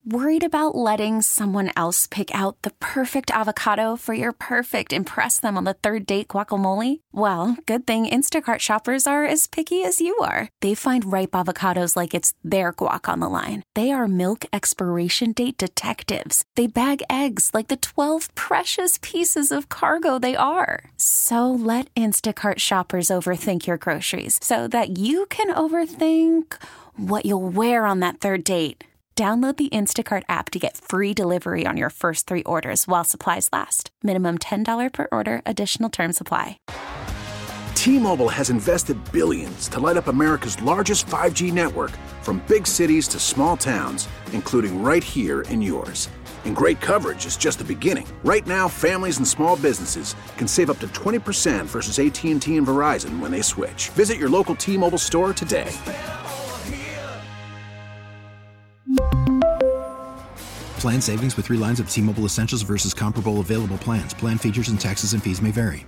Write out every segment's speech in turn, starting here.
Worried about letting someone else pick out the perfect avocado for your perfect impress them on the third date guacamole? Well, good thing Instacart shoppers are as picky as you are. They find ripe avocados like it's their guac on the line. They are milk expiration date detectives. They bag eggs like the 12 precious pieces of cargo they are. So let Instacart shoppers overthink your groceries so that you can overthink what you'll wear on that third date. Download the Instacart app to get free delivery on your first 3 orders while supplies last. Minimum $10 per order. Additional terms apply. T-Mobile has invested billions to light up America's largest 5G network, from big cities to small towns, including right here in yours. And great coverage is just the beginning. Right now, families and small businesses can save up to 20% versus AT&T and Verizon when they switch. Visit your local T-Mobile store today. Plan savings with 3 lines of T-Mobile Essentials versus comparable available plans. Plan features and taxes and fees may vary.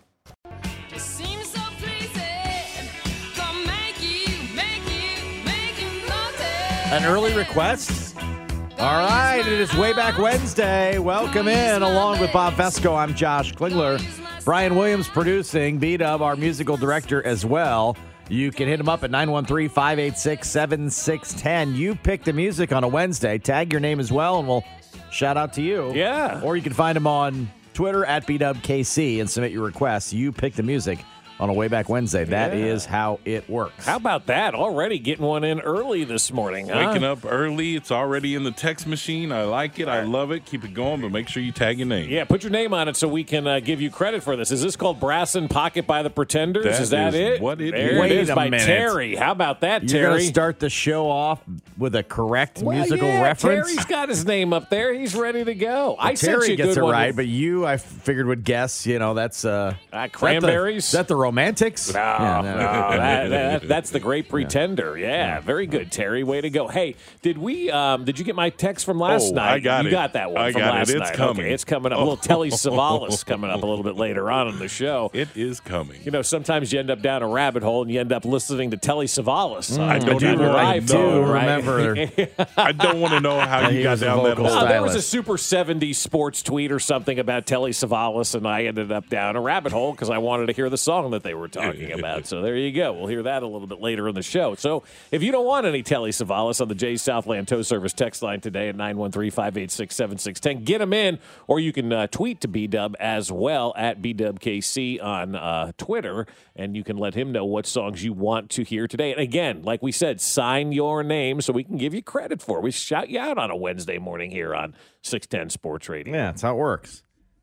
An early request? All right, it is Way Back Wednesday. Welcome in. Along with Bob Fesco, I'm Josh Klingler. Brian Williams producing. B-Dub, our musical director as well. You can hit him up at 913-586-7610. You pick the music on a Wednesday. Tag your name as well, and we'll shout out to you. Yeah. Or you can find him on Twitter at BDubKC and submit your requests. You pick the music on a Way Back Wednesday. That is how it works. How about that? Already getting one in early this morning, huh? Waking up early. It's already in the text machine. I like it. I love it. Keep it going, but make sure you tag your name. Yeah, put your name on it so we can give you credit for this. Is this called Brassin' Pocket by the Pretenders? Is that it? What it there is. It is Wait a by minute. Terry. How about that, Terry? You're going to start the show off with a correct musical reference? Terry's got his name up there. He's ready to go. Well, I sent Terry you a gets good it one. right, but you, I figured, would guess, that's Cranberries? Is that the Romantics? No, that's the Great Pretender. Yeah, very good, Terry. Way to go. Hey, did you get my text from last night? I got you it. got that one from last night. It's coming. Okay, it's coming up. A little Telly Savalas coming up a little bit later on in the show. It is coming. Sometimes you end up down a rabbit hole and you end up listening to Telly Savalas. I don't even remember. I don't want to know how you got down that hole. There was a Super 70s sports tweet or something about Telly Savalas, and I ended up down a rabbit hole because I wanted to hear the song that they were talking about. So there you go. We'll hear that a little bit later in the show. So if you don't want any Telly Savalas on the Jay Southland Tow Service text line today at 913-586-7610, get them in, or you can tweet to B-Dub as well at BDubKC on Twitter, and you can let him know what songs you want to hear today. And again, like we said, sign your name so we can give you credit for it. We shout you out on a Wednesday morning here on 610 Sports Radio. Yeah, that's how it works.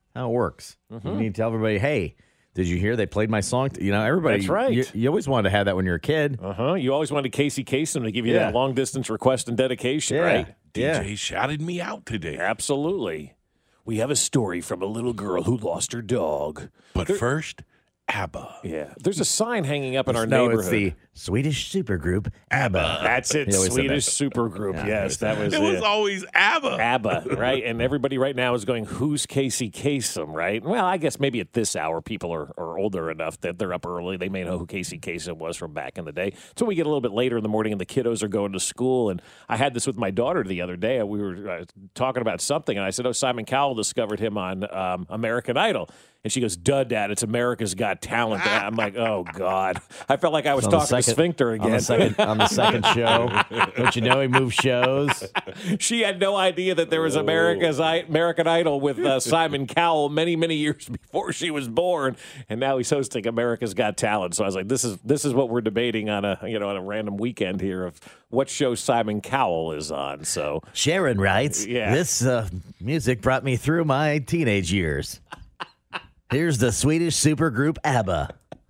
You need to tell everybody, hey, did you hear they played my song? Everybody. That's right. You always wanted to have that when you were a kid. You always wanted Casey Kasem to give you that long-distance request and dedication, right? DJ shouted me out today. Absolutely. We have a story from a little girl who lost her dog. But first, ABBA. Yeah. There's a sign hanging up in our neighborhood. It's the Swedish supergroup ABBA. That's it, Swedish supergroup. Yeah, yes, that was it. It was always ABBA. ABBA, right? And everybody right now is going, who's Casey Kasem, right? Well, I guess maybe at this hour, people are older enough that they're up early. They may know who Casey Kasem was from back in the day. So we get a little bit later in the morning and the kiddos are going to school. And I had this with my daughter the other day. We were talking about something, and I said, Simon Cowell discovered him on American Idol. And she goes, Dad, it's America's Got Talent. And I'm like, oh, God. I felt like I was talking to Sphincter again. On the second show. Don't you know he moved shows? She had no idea that there was American Idol with Simon Cowell many, many years before she was born. And now he's hosting America's Got Talent. So I was like, this is what we're debating on a random weekend here of what show Simon Cowell is on. So Sharon writes, this music brought me through my teenage years. Here's the Swedish supergroup ABBA.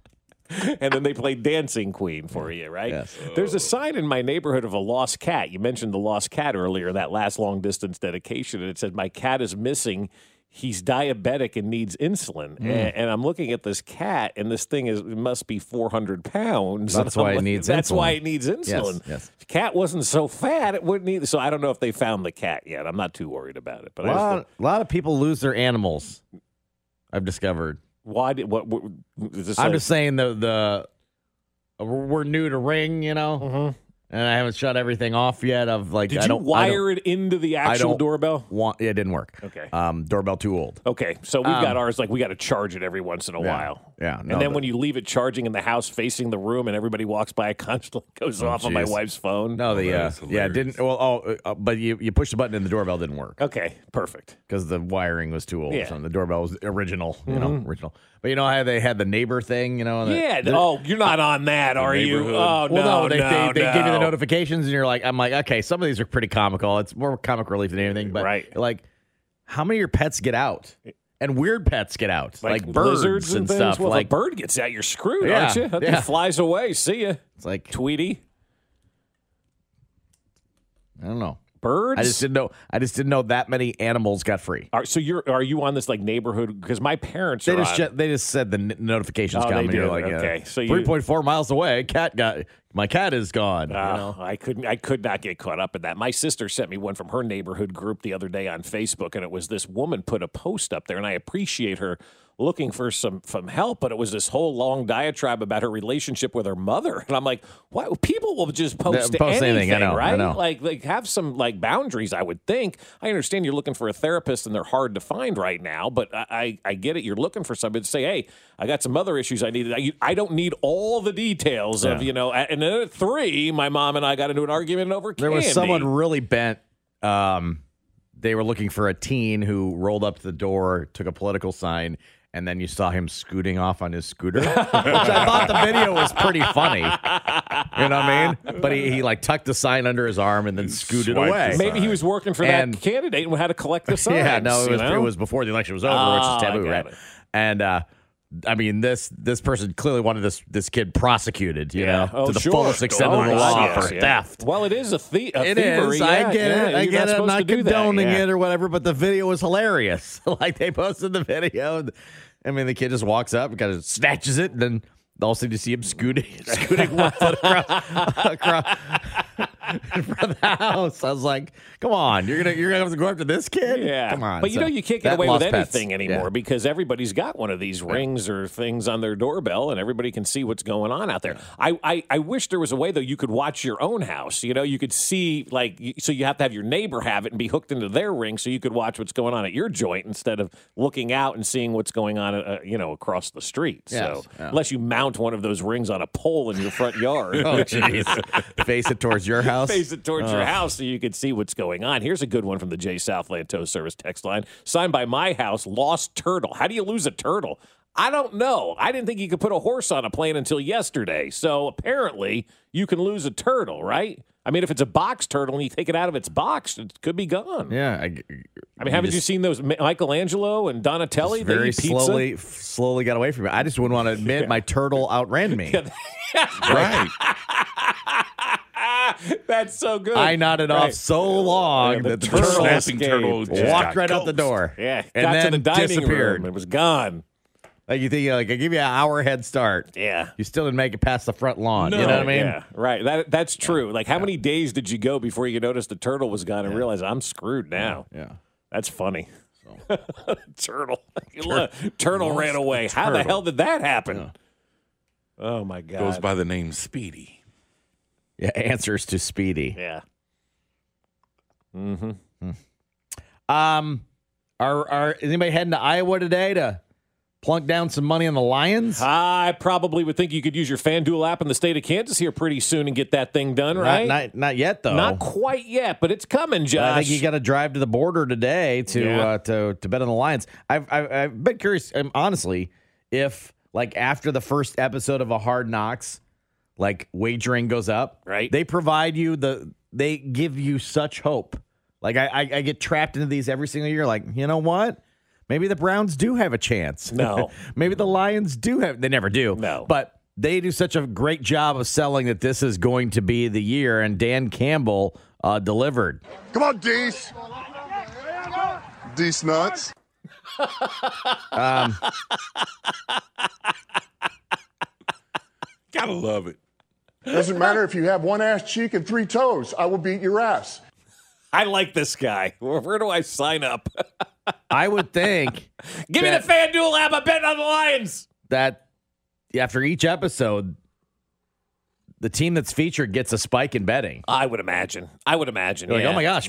And then they play Dancing Queen for you, right? Yes. There's a sign in my neighborhood of a lost cat. You mentioned the lost cat earlier, that last long-distance dedication, and it said, my cat is missing. He's diabetic and needs insulin. And I'm looking at this cat, and this thing must be 400 pounds. That's why it needs insulin. That's why it needs insulin. Yes. If the cat wasn't so fat, it wouldn't need. So I don't know if they found the cat yet. I'm not too worried about it. But a lot of people lose their animals, I've discovered. Why did what? Is this I'm just saying the we're new to Ring, Mm-hmm. And I haven't shut everything off yet. Did you wire it into the actual doorbell? It didn't work. Okay. Doorbell too old. Okay, so we've got ours. We got to charge it every once in a while. Yeah. And then when you leave it charging in the house facing the room, and everybody walks by, it constantly goes off on my wife's phone. No, it didn't. Well, but you pushed the button and the doorbell didn't work. Okay, perfect. Because the wiring was too old. Yeah. So the doorbell was original. Original. But you know how they had the neighbor thing. You're not on that, are you? Oh no, they give you the notifications, and I'm like, okay, some of these are pretty comical. It's more comic relief than anything. But how many of your pets get out? And weird pets get out, like birds lizards and stuff. Well, if a bird gets out, you're screwed, aren't you? That thing flies away. See ya. It's like Tweety. I don't know. Birds? I just didn't know that many animals got free. So are you on this neighborhood? Because my parents they just said the notifications come. They do. Okay, so 3.4 miles away, my cat is gone. I could not get caught up in that. My sister sent me one from her neighborhood group the other day on Facebook, and it was this woman put a post up there, and I appreciate her looking for some help, but it was this whole long diatribe about her relationship with her mother, and I'm like, what? People will just post anything, right? I know. Like have some boundaries. I would think. I understand you're looking for a therapist, and they're hard to find right now, but I get it. You're looking for somebody to say, hey, I got some other issues I need. I don't need all the details of And then at 3, my mom and I got into an argument over candy. There was someone really bent. They were looking for a teen who rolled up to the door, took a political sign, and then you saw him scooting off on his scooter, which I thought the video was pretty funny. You know what I mean? But he tucked the sign under his arm and then scooted away. Maybe he was working for that candidate and had to collect the signs. Yeah, no, it was before the election was over, which is taboo, right? And I mean, this person clearly wanted this kid prosecuted, to the fullest extent of the law for theft. Well, it is a thievery. It is. I get it. I'm not condoning it or whatever, but the video was hilarious. They posted the video. I mean, the kid just walks up and kind of snatches it, and then all of a sudden you see him scooting 1 foot across in front of the house. I was like, come on, you're gonna have to go after this kid? Yeah. Come on. But you can't get away with anything anymore because because everybody's got one of these rings or things on their doorbell, and everybody can see what's going on out there. I wish there was a way, though, you could watch your own house. You could see, so you have to have your neighbor have it and be hooked into their ring so you could watch what's going on at your joint instead of looking out and seeing what's going on, across the street. Yes. So unless you mount one of those rings on a pole in your front yard. Oh, jeez. Face it towards your house? Face it towards your house so you can see what's going on. Here's a good one from the J. Southland Tow Service text line. Signed by my house, lost turtle. How do you lose a turtle? I don't know. I didn't think you could put a horse on a plane until yesterday. So apparently you can lose a turtle, right? I mean, if it's a box turtle and you take it out of its box, it could be gone. Yeah. I mean, haven't you seen those Michelangelo and Donatelli? Very slowly got away from me. I just wouldn't want to admit my turtle outran me. Right. That's so good. I nodded off so long that the turtle walked right out the door. Yeah, and got then to the dining disappeared. room. It was gone. You think I give you an hour head start. Yeah. You still didn't make it past the front lawn. No. You know what I mean? Yeah, right. That's true. How many days did you go before you noticed the turtle was gone and realized I'm screwed now? Yeah. That's funny. Turtle. Turtle ran away. How the hell did that happen? Yeah. Oh, my God. Goes by the name Speedy. Yeah, answers to Speedy. Yeah. Mm-hmm. Is anybody heading to Iowa today to plunk down some money on the Lions? I probably would think you could use your FanDuel app in the state of Kansas here pretty soon and get that thing done, right? Not yet, though. Not quite yet, but it's coming, Josh. I think you got to drive to the border today to bet on the Lions. I've been curious, honestly, if after the first episode of a Hard Knocks, wagering goes up, right? They provide you they give you such hope. I get trapped into these every single year. You know what? Maybe the Browns do have a chance. No. Maybe the Lions do have. They never do. No. But they do such a great job of selling that this is going to be the year, and Dan Campbell delivered. Come on, Dees. Dees nuts. Gotta love it. Doesn't matter if you have one ass cheek and 3 toes. I will beat your ass. I like this guy. Where do I sign up? I would think. Give me the FanDuel app. I'm betting on the Lions. That after each episode, the team that's featured gets a spike in betting. I would imagine. You're like, oh my gosh,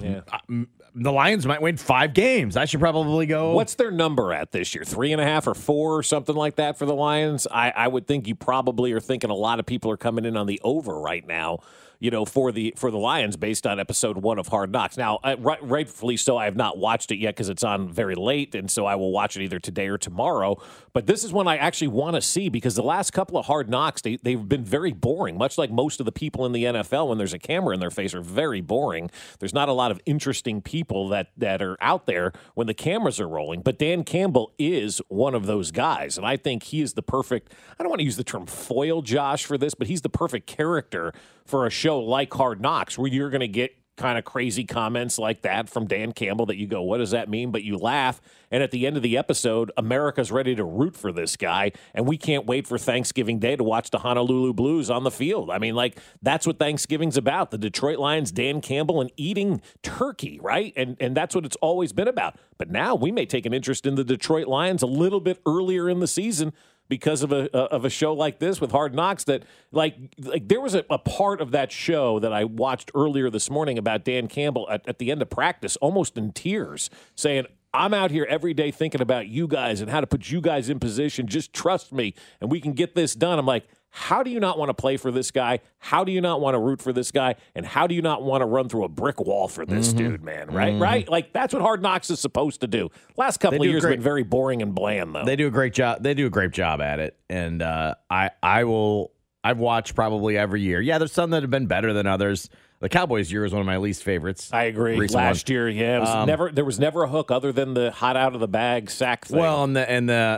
the Lions might win 5 games. I should probably go. What's their number at this year? 3.5 or 4 or something like that for the Lions? I would think you probably are thinking a lot of people are coming in on the over right now, for the Lions based on episode 1 of Hard Knocks. Now, rightfully so, I have not watched it yet because it's on very late, and so I will watch it either today or tomorrow. But this is one I actually want to see because the last couple of Hard Knocks, they've been very boring, much like most of the people in the NFL when there's a camera in their face are very boring. There's not a lot of interesting people that are out there when the cameras are rolling. But Dan Campbell is one of those guys, and I think he is the perfect, I don't want to use the term foil, Josh, for this, but he's the perfect character for a show like Hard Knocks where you're going to get kind of crazy comments like that from Dan Campbell that you go, what does that mean? But you laugh, and at the end of the episode, America's ready to root for this guy, and we can't wait for Thanksgiving Day to watch the Honolulu Blues on the field. I mean, like, that's what Thanksgiving's about, the Detroit Lions, Dan Campbell, and eating turkey, right? And that's what it's always been about. But now we may take an interest in the Detroit Lions a little bit earlier in the season because of a show like this with Hard Knocks that, like there was a part of that show that I watched earlier this morning about Dan Campbell at the end of practice, almost in tears, saying, I'm out here every day thinking about you guys and how to put you guys in position. Just trust me, and we can get this done. I'm like, how do you not want to play for this guy? How do you not want to root for this guy? And how do you not want to run through a brick wall for this dude, man? Right? Right? Like, that's what Hard Knocks is supposed to do. Last couple of years have been very boring and bland, though. They do a great job. They do a great job at it. And I've watched probably every year. Yeah, there's some that have been better than others. The Cowboys year is one of my least favorites. I agree. Last year, yeah, it was there was never a hook other than the hot out of the bag sack thing. Well, and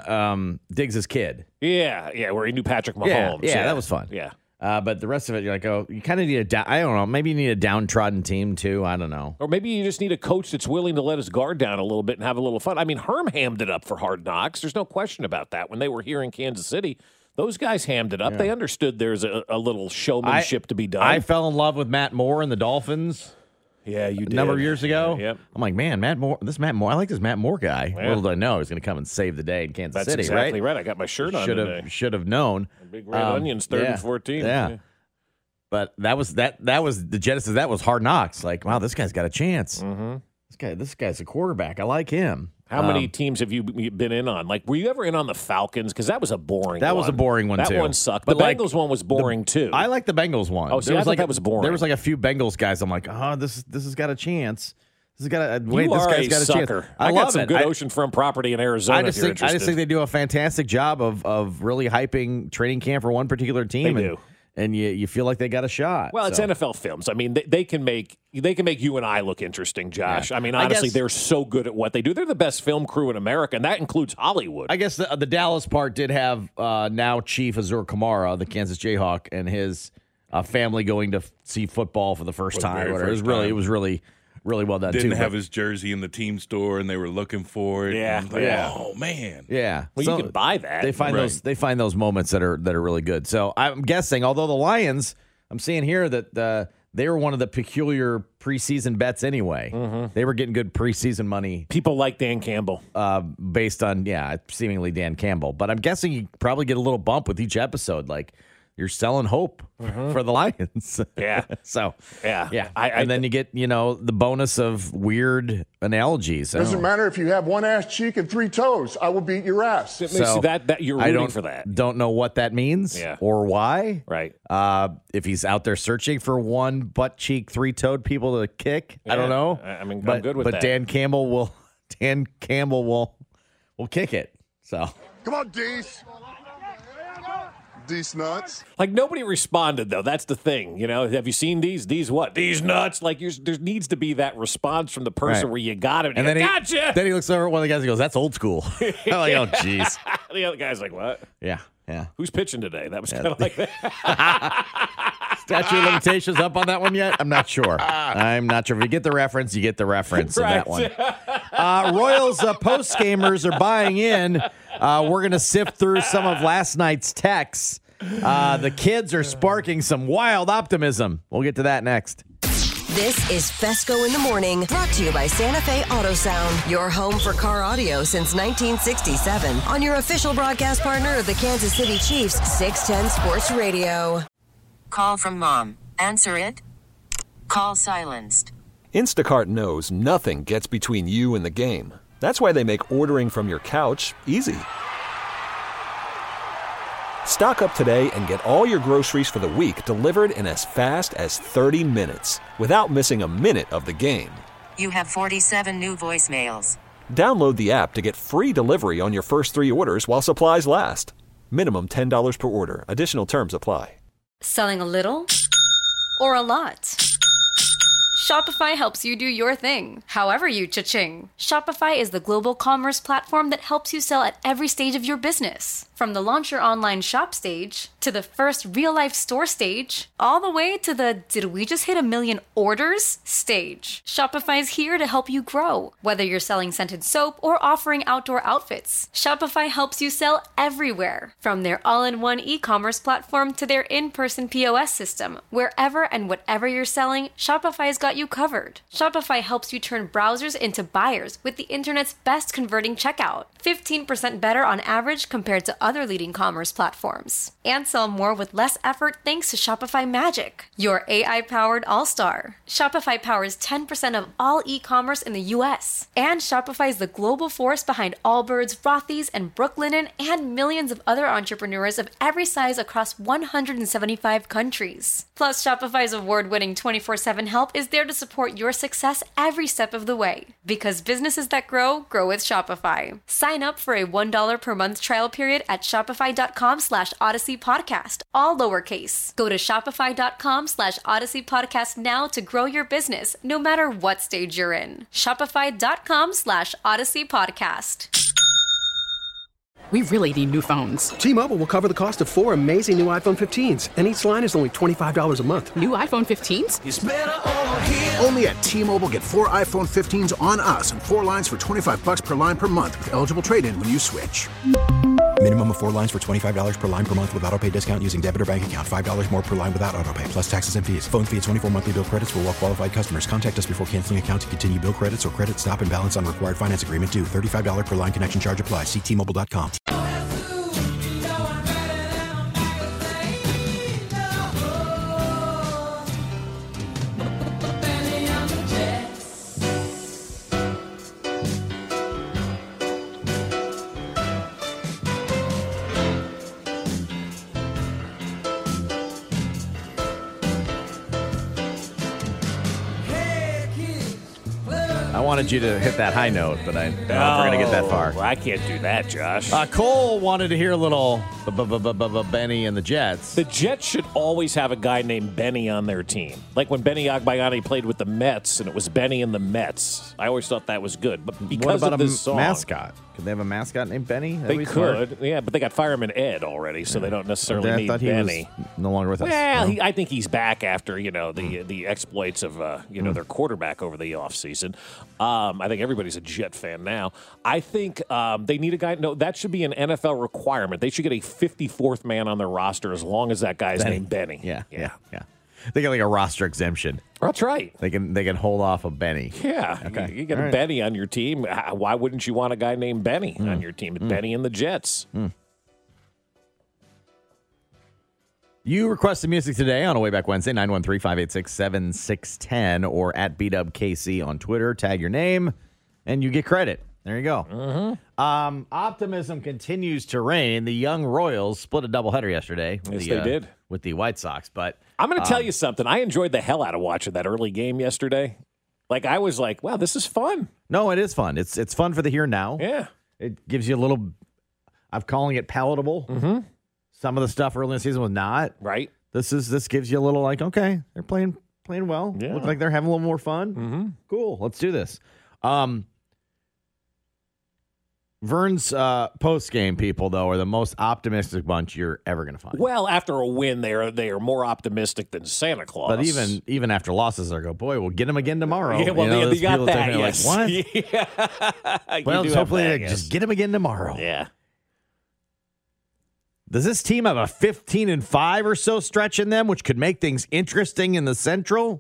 the Diggs' kid. Yeah, where he knew Patrick Mahomes. Yeah, that was fun. Yeah. But the rest of it, you're like, you kind of need I don't know, maybe you need a downtrodden team too. I don't know. Or maybe you just need a coach that's willing to let his guard down a little bit and have a little fun. I mean, Herm hammed it up for Hard Knocks. There's no question about that. When they were here in Kansas City, those guys hammed it up. Yeah. They understood there's a little showmanship to be done. I fell in love with Matt Moore and the Dolphins. Yeah, you did. A number of years ago. Yep. I'm like, man, Matt Moore. I like this Matt Moore guy. Yeah. Little did I know he's going to come and save the day in Kansas City. That's exactly right. I got my shirt on today. Should have known. Big red onions, 3rd and 14. Yeah. But that was the genesis. That was Hard Knocks. Like, wow, this guy's got a chance. Mm-hmm. This guy's a quarterback. I like him. How many teams have you been in on? Like, were you ever in on the Falcons? Because that was a boring one. That was a boring one, too. That one sucked. But the Bengals one was boring, too. I like the Bengals one. Oh, see, I thought that was boring. There was like a few Bengals guys. I'm like, this has got a chance. This has got this guy's got a sucker. Chance. I got some good oceanfront property in Arizona. I just think they do a fantastic job of really hyping training camp for one particular team. They do. And you feel like they got a shot. Well, it's NFL films. I mean, they can make you and I look interesting, Josh. Yeah. I mean, honestly, they're so good at what they do. They're the best film crew in America, and that includes Hollywood. I guess the Dallas part did have now Chief Azur Kamara, the Kansas Jayhawk, and his family going to see football for the first time. It was really well done. Didn't have his jersey in the team store, and they were looking for it. Yeah, like, oh man. Yeah. Well, you can buy that. They find those moments that are really good. So I'm guessing, although the Lions, I'm seeing here that they were one of the peculiar preseason bets anyway. Mm-hmm. They were getting good preseason money. People like Dan Campbell, based on seemingly Dan Campbell. But I'm guessing you probably get a little bump with each episode, like. You're selling hope for the Lions. Yeah. So, yeah. And then you get, the bonus of weird analogies. Doesn't matter if you have one ass cheek and 3 toes. I will beat your ass. So that you're rooting for that. Don't know what that means or why. Right. If he's out there searching for one butt cheek, 3-toed people to kick, I don't know. I mean, I'm good with that. But Dan Campbell will kick it. So come on, Dees. These nuts. Like, nobody responded, though. That's the thing. Have you seen these? These what? These nuts? Like, there needs to be that response from the person where you got him. And then gotcha. Then he looks over at one of the guys and goes, that's old school. I'm like, oh, jeez. The other guy's like, what? Yeah. Who's pitching today? That was kind of like that. Statute of limitations up on that one yet? I'm not sure. If you get the reference, you get the reference in that one. Royals post-gamers are buying in. We're going to sift through some of last night's texts. The kids are sparking some wild optimism. We'll get to that next. This is Fesco in the Morning, brought to you by Santa Fe Auto Sound, your home for car audio since 1967, on your official broadcast partner of the Kansas City Chiefs, 610 Sports Radio. Call from mom. Answer it. Call silenced. Instacart knows nothing gets between you and the game. That's why they make ordering from your couch easy. Stock up today and get all your groceries for the week delivered in as fast as 30 minutes without missing a minute of the game. You have 47 new voicemails. Download the app to get free delivery on your first 3 orders while supplies last. Minimum $10 per order. Additional terms apply. Selling a little or a lot? Shopify helps you do your thing, however you cha-ching. Shopify is the global commerce platform that helps you sell at every stage of your business. From the launch your online shop stage, to the first real-life store stage, all the way to the did we just hit 1 million orders stage. Shopify's here to help you grow. Whether you're selling scented soap or offering outdoor outfits, Shopify helps you sell everywhere. From their all-in-one e-commerce platform to their in-person POS system, wherever and whatever you're selling, Shopify's got you covered. Shopify helps you turn browsers into buyers with the internet's best converting checkout. 15% better on average compared to other leading commerce platforms. And sell more with less effort thanks to Shopify Magic, your AI-powered all-star. Shopify powers 10% of all e-commerce in the U.S. And Shopify is the global force behind Allbirds, Rothy's, and Brooklinen, and millions of other entrepreneurs of every size across 175 countries. Plus, Shopify's award-winning 24/7 help is there to support your success every step of the way. Because businesses that grow, grow with Shopify. Sign up for a $1 per month trial period at shopify.com/Odyssey Podcast, all lowercase. Go to shopify.com/Odyssey Podcast now to grow your business, no matter what stage you're in. Shopify.com/Odyssey Podcast. We really need new phones. T-Mobile will cover the cost of 4 amazing new iPhone 15s, and each line is only $25 a month. New iPhone 15s? It's better over here. Only at T-Mobile, get 4 iPhone 15s on us and 4 lines for $25 per line per month with eligible trade-in when you switch. Minimum of 4 lines for $25 per line per month with autopay discount using debit or bank account. $5 more per line without autopay, plus taxes and fees. Phone fee at 24 monthly bill credits for well-qualified customers. Contact us before canceling account to continue bill credits or credit stop and balance on required finance agreement due. $35 per line connection charge applies. See T-Mobile.com. I wanted you to hit that high note, but I don't know if we're going to get that far. I can't do that, Josh. Cole wanted to hear a little Benny and the Jets. The Jets should always have a guy named Benny on their team. Like when Benny Agbayani played with the Mets, and it was Benny and the Mets. I always thought that was good. But because what about of this song, mascot? Could they have a mascot named Benny? They could, yeah, but they got Fireman Ed already, so they don't necessarily need Benny. He was no longer with us. Well, I think he's back after the exploits of their quarterback over the offseason. I think everybody's a Jet fan now. I think they need a guy. No, that should be an NFL requirement. They should get a 54th man on their roster as long as that guy's named Benny. Yeah. They get like a roster exemption. That's right. They can hold off a Benny. Yeah. Okay. You get a Benny on your team. Why wouldn't you want a guy named Benny on your team? Benny and the Jets. You requested music today on a Way Back Wednesday, 913-586-7610 or at BWKC on Twitter. Tag your name, and you get credit. There you go. Mm-hmm. Optimism continues to reign. The young Royals split a doubleheader yesterday. Yes, they did. With the White Sox. But I'm going to tell you something. I enjoyed the hell out of watching that early game yesterday. Like, I was like, wow, this is fun. No, it is fun. It's fun for the here and now. Yeah. It gives you a little, I'm calling it palatable. Mm-hmm. Some of the stuff early in the season was not. Right. This gives you a little like, okay, they're playing well. Yeah. Look like they're having a little more fun. Mm-hmm. Cool. Let's do this. Vern's post-game people, though, are the most optimistic bunch you're ever going to find. Well, after a win, they are more optimistic than Santa Claus. But even after losses, they go, boy, we'll get them again tomorrow. Yeah, well, they got that. Yes. Like, what? Yeah. Well, hopefully they just get them again tomorrow. Yeah. Does this team have a 15-5 or so stretch in them, which could make things interesting in the Central?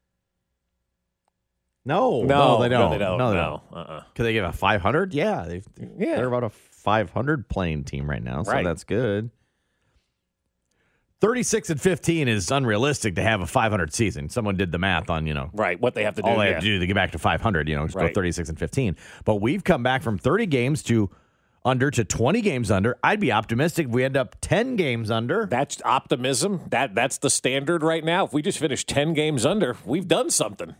No, they don't. No. Could they give a 500? Yeah, they're about a 500 playing team right now, so right. That's good. 36-15 is unrealistic to have a 500 season. Someone did the math on, right, what they have to do. All they have to do to get back to 500, just right. go 36-15. But we've come back from 30 games to 20 games under. I'd be optimistic if we end up 10 games under. That's optimism. That's the standard right now. If we just finish 10 games under, we've done something.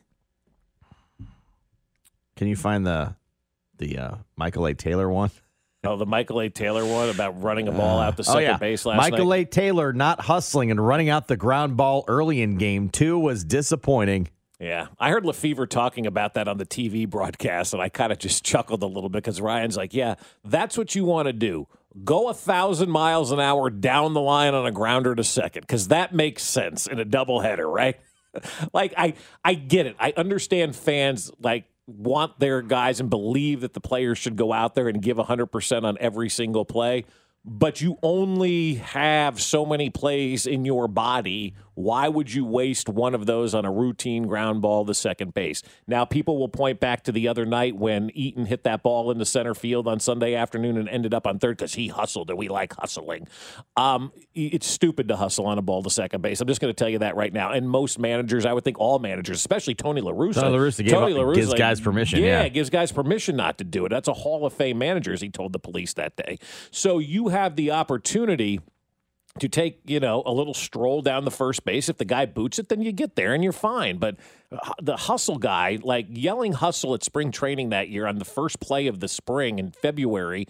Can you find the Michael A. Taylor one? Oh, the Michael A. Taylor one about running a ball out the second base last night? Michael A. Taylor not hustling and running out the ground ball early in game 2 was disappointing. Yeah, I heard Lefevre talking about that on the TV broadcast, and I kind of just chuckled a little bit because Ryan's like, yeah, that's what you want to do. Go 1,000 miles an hour down the line on a grounder to second because that makes sense in a doubleheader, right? Like, I get it. I understand fans, want their guys and believe that the players should go out there and give 100% on every single play. But you only have so many plays in your body. Why would you waste one of those on a routine ground ball to second base? Now, people will point back to the other night when Eaton hit that ball into center field on Sunday afternoon and ended up on third because he hustled, and we like hustling. It's stupid to hustle on a ball to second base. I'm just going to tell you that right now. And most managers, I would think all managers, especially Tony La Russa. Tony La Russa gives guys permission. Yeah, gives guys permission not to do it. That's a Hall of Fame manager, as he told the police that day. So you have the opportunity to take, a little stroll down the first base. If the guy boots it, then you get there and you're fine. But the hustle guy, yelling hustle at spring training that year on the first play of the spring in February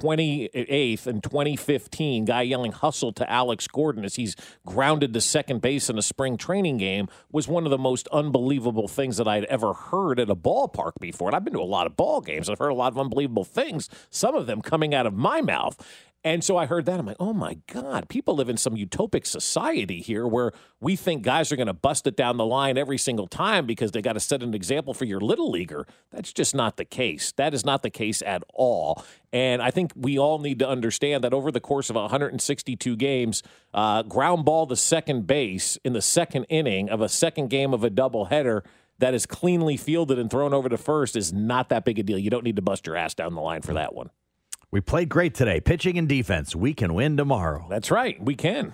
28th in 2015, guy yelling hustle to Alex Gordon as he's grounded to second base in a spring training game was one of the most unbelievable things that I'd ever heard at a ballpark before. And I've been to a lot of ball games. I've heard a lot of unbelievable things, some of them coming out of my mouth. And so I heard that. I'm like, oh, my God, people live in some utopic society here where we think guys are going to bust it down the line every single time because they got to set an example for your little leaguer. That's just not the case. That is not the case at all. And I think we all need to understand that over the course of 162 games, ground ball to second base in the second inning of a second game of a doubleheader that is cleanly fielded and thrown over to first is not that big a deal. You don't need to bust your ass down the line for that one. We played great today. Pitching and defense. We can win tomorrow. That's right. We can.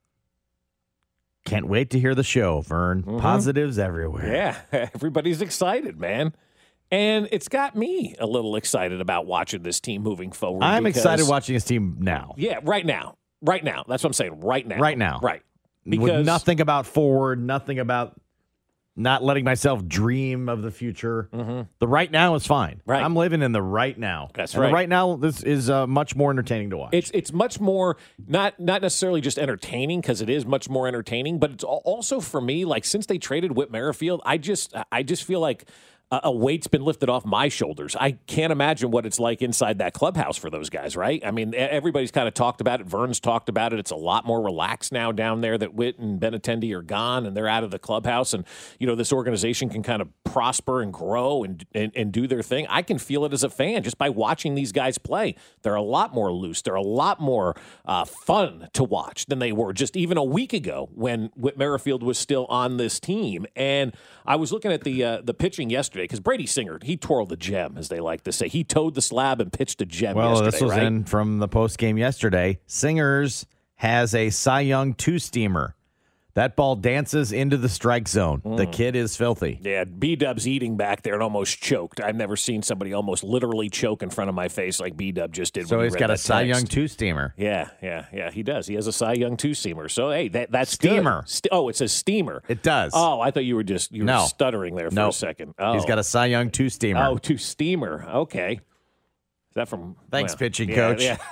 Can't wait to hear the show, Vern. Mm-hmm. Positives everywhere. Yeah. Everybody's excited, man. And it's got me a little excited about watching this team moving forward. I'm excited watching this team now. Yeah, right now. Right now. That's what I'm saying. Right now. Right now. Right. Because with nothing about forward, nothing about not letting myself dream of the future. Mm-hmm. The right now is fine. Right. I'm living in the right now. That's and right. The right now, this is much more entertaining to watch. It's much more, not necessarily just entertaining, because it is much more entertaining, but it's also for me, since they traded Whit Merrifield, I just feel like a weight's been lifted off my shoulders. I can't imagine what it's like inside that clubhouse for those guys, right? I mean, everybody's kind of talked about it. Vern's talked about it. It's a lot more relaxed now down there that Whit and Benintendi are gone and they're out of the clubhouse. And, this organization can kind of prosper and grow and do their thing. I can feel it as a fan just by watching these guys play. They're a lot more loose. They're a lot more fun to watch than they were just even a week ago when Whit Merrifield was still on this team. And I was looking at the pitching yesterday, because Brady Singer, he twirled the gem, as they like to say. He towed the slab and pitched a gem yesterday, Well, this was right? in from the post game yesterday. Singers has a Cy Young two-steamer. That ball dances into the strike zone. The kid is filthy. Yeah, B-Dub's eating back there and almost choked. I've never seen somebody almost literally choke in front of my face like B-Dub just did. So when he's he got read a Cy that Young text. two-steamer. Yeah, he does. He has a Cy Young two-steamer. So, hey, that's Steamer. Good. It says steamer. It does. Oh, I thought you were were stuttering there for a second. Oh. He's got a Cy Young two-steamer. Oh, two-steamer. Okay. Is that from... Thanks, pitching coach. Yeah.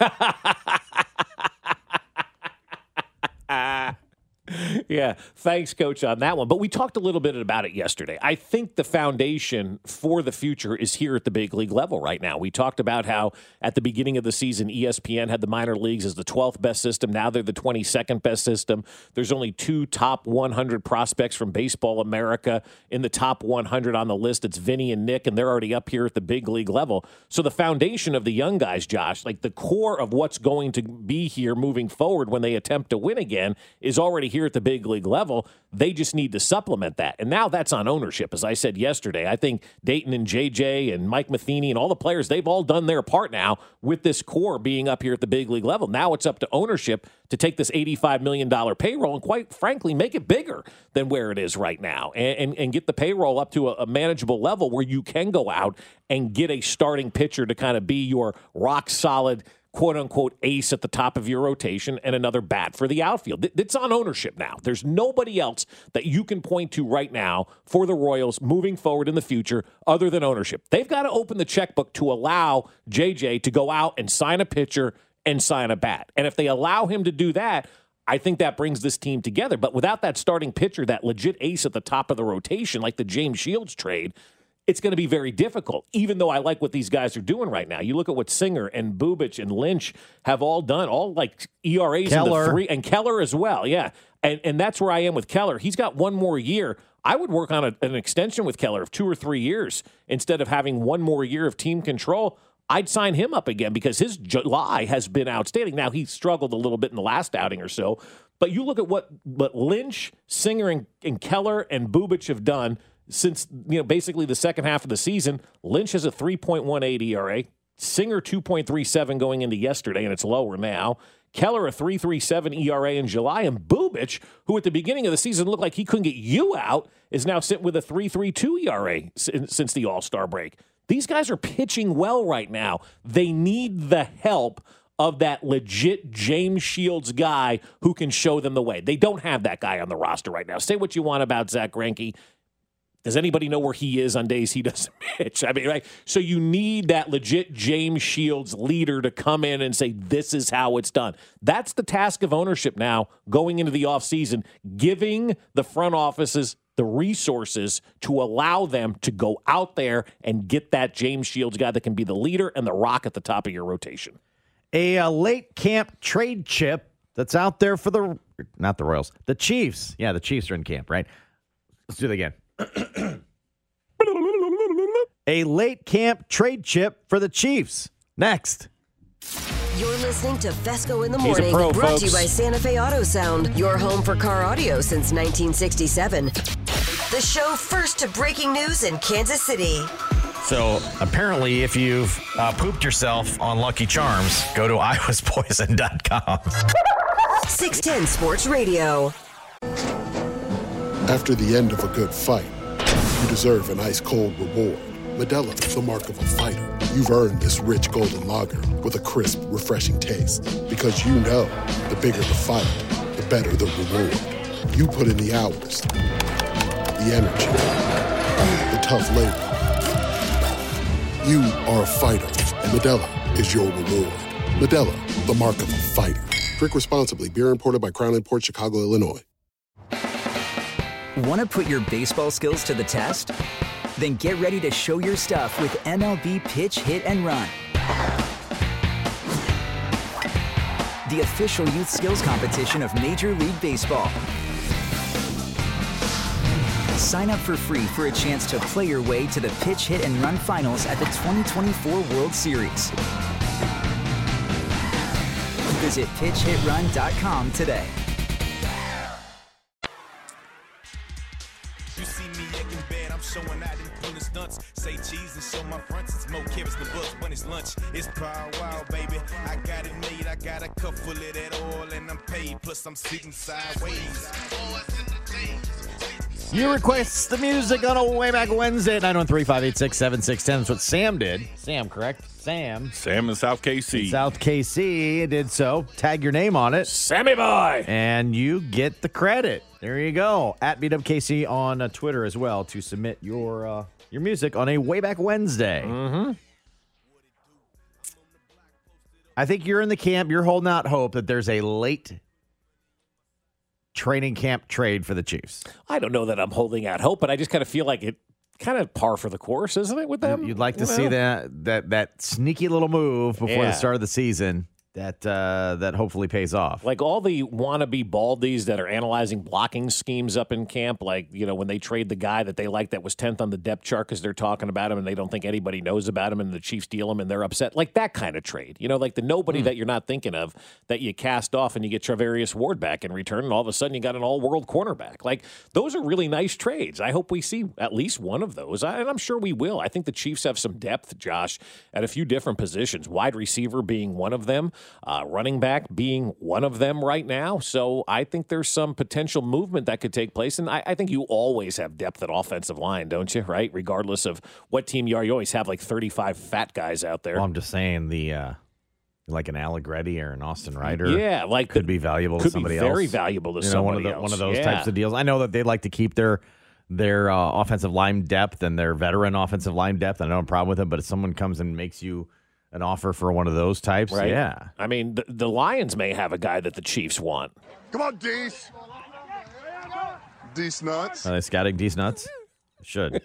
Yeah, thanks, Coach, on that one. But we talked a little bit about it yesterday. I think the foundation for the future is here at the big league level right now. We talked about how at the beginning of the season, ESPN had the minor leagues as the 12th best system. Now they're the 22nd best system. There's only 2 top 100 prospects from Baseball America in the top 100 on the list. It's Vinny and Nick, and they're already up here at the big league level. So the foundation of the young guys, Josh, the core of what's going to be here moving forward when they attempt to win again is already here at the big big league level. They just need to supplement that. And now that's on ownership. As I said yesterday, I think Dayton and JJ and Mike Matheny and all the players, they've all done their part now with this core being up here at the big league level. Now it's up to ownership to take this $85 million payroll and, quite frankly, make it bigger than where it is right now and get the payroll up to a manageable level where you can go out and get a starting pitcher to kind of be your rock-solid, quote-unquote ace at the top of your rotation and another bat for the outfield. It's on ownership now. There's nobody else that you can point to right now for the Royals moving forward in the future other than ownership. They've got to open the checkbook to allow JJ to go out and sign a pitcher and sign a bat. And if they allow him to do that, I think that brings this team together. But without that starting pitcher, that legit ace at the top of the rotation, like the James Shields trade, it's going to be very difficult, even though I like what these guys are doing right now. You look at what Singer and Bubic and Lynch have all done, all like ERAs Keller. in the 3, and Keller as well, yeah. And that's where I am with Keller. He's got one more year. I would work on an extension with Keller of 2 or 3 years instead of having one more year of team control. I'd sign him up again because his July has been outstanding. Now, he struggled a little bit in the last outing or so, but you look at what Lynch, Singer, and Keller and Bubic have done since, basically the second half of the season. Lynch has a 3.18 ERA, Singer 2.37 going into yesterday, and it's lower now. Keller a 3.37 ERA in July, and Bubic, who at the beginning of the season looked like he couldn't get you out, is now sitting with a 3.32 ERA since the All-Star break. These guys are pitching well right now. They need the help of that legit James Shields guy who can show them the way. They don't have that guy on the roster right now. Say what you want about Zach Greinke. Does anybody know where he is on days he doesn't pitch? I mean, right? So you need that legit James Shields leader to come in and say, this is how it's done. That's the task of ownership now going into the offseason, giving the front offices the resources to allow them to go out there and get that James Shields guy that can be the leader and the rock at the top of your rotation. A late camp trade chip that's out there for not the Royals, the Chiefs. Yeah, the Chiefs are in camp, right? Let's do it again. A late camp trade chip for the Chiefs. Next. You're listening to Fesco in the He's a Morning, pro, brought to you folks. by Santa Fe Auto Sound, your home for car audio since 1967. The show first to breaking news in Kansas City. So apparently, if you've pooped yourself on Lucky Charms, go to iwaspoison.com. 610 Sports Radio. After the end of a good fight, you deserve an ice-cold reward. Modelo is the mark of a fighter. You've earned this rich golden lager with a crisp, refreshing taste. Because you know, the bigger the fight, the better the reward. You put in the hours, the energy, the tough labor. You are a fighter, and Modelo is your reward. Modelo, the mark of a fighter. Drink responsibly. Beer imported by Crown Imports, Chicago, Illinois. Want to put your baseball skills to the test? Then get ready to show your stuff with MLB Pitch, Hit, and Run. The official youth skills competition of Major League Baseball. Sign up for free for a chance to play your way to the Pitch, Hit, and Run finals at the 2024 World Series. Visit pitchhitrun.com today. You see me in bed, I'm showing out in pulling stunts. Say cheese and show my fronts. It's more carrots than books when it's lunch. It's Power Wow, baby. I got it made. I got a cup full of that oil and I'm paid. Plus I'm sitting sideways. You request the music on a Way Back Wednesday at 913-586-7610. That's what Sam did. Sam, correct? Sam in South KC. South KC did so. Tag your name on it. Sammy boy. And you get the credit. There you go. At BWKC on Twitter as well to submit your music on a Way Back Wednesday. Mm-hmm. I think you're in the camp. You're holding out hope that there's a late training camp trade for the Chiefs. I don't know that I'm holding out hope, but I just kind of feel like it kind of par for the course, isn't it, with them? You'd like to see that sneaky little move before the start of the season. that hopefully pays off. Like all the wannabe baldies that are analyzing blocking schemes up in camp, like, when they trade the guy that they like that was 10th on the depth chart because they're talking about him and they don't think anybody knows about him and the Chiefs deal him and they're upset. Like that kind of trade. Like the nobody that you're not thinking of that you cast off and you get Travarius Ward back in return and all of a sudden you got an all-world cornerback. Like those are really nice trades. I hope we see at least one of those, and I'm sure we will. I think the Chiefs have some depth, Josh, at a few different positions, wide receiver being one of them. Running back being one of them right now. So I think there's some potential movement that could take place. And I think you always have depth at offensive line, don't you? Right? Regardless of what team you are, you always have like 35 fat guys out there. Well, I'm just saying like an Allegretti or an Austin Ryder. Yeah, like could be valuable to somebody else. Could be very valuable to somebody else. One of those types of deals. I know that they like to keep their offensive line depth and their veteran offensive line depth. I don't have a problem with it, but if someone comes and makes you an offer for one of those types, right? Yeah. I mean, the Lions may have a guy that the Chiefs want. Come on, Dees. Dees nuts. Are they scouting Dees nuts? Should.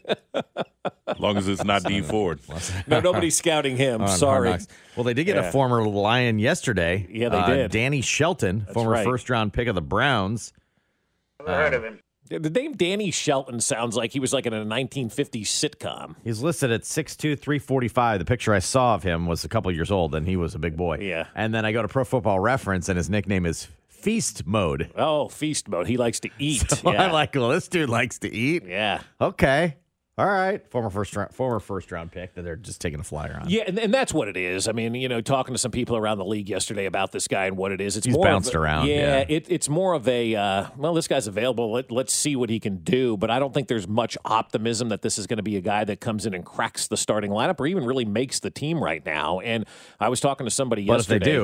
As long as it's not D Ford. No, nobody's scouting him. Sorry. Well, they did get a former Lion yesterday. Yeah, they did. Danny Shelton, That's former right. first-round pick of the Browns. Never heard of him. The name Danny Shelton sounds like he was like in a 1950s sitcom. He's listed at 6'2", 345. The picture I saw of him was a couple years old, and he was a big boy. Yeah. And then I go to Pro Football Reference, and his nickname is Feast Mode. Oh, Feast Mode. He likes to eat. So I'm like, well, this dude likes to eat. Yeah. Okay. All right. Former first round pick that they're just taking a flyer on. Yeah, and that's what it is. I mean, talking to some people around the league yesterday about this guy and what it is. He's more bounced around. Yeah, it's more of a, this guy's available. Let's see what he can do. But I don't think there's much optimism that this is going to be a guy that comes in and cracks the starting lineup or even really makes the team right now. And I was talking to somebody yesterday. But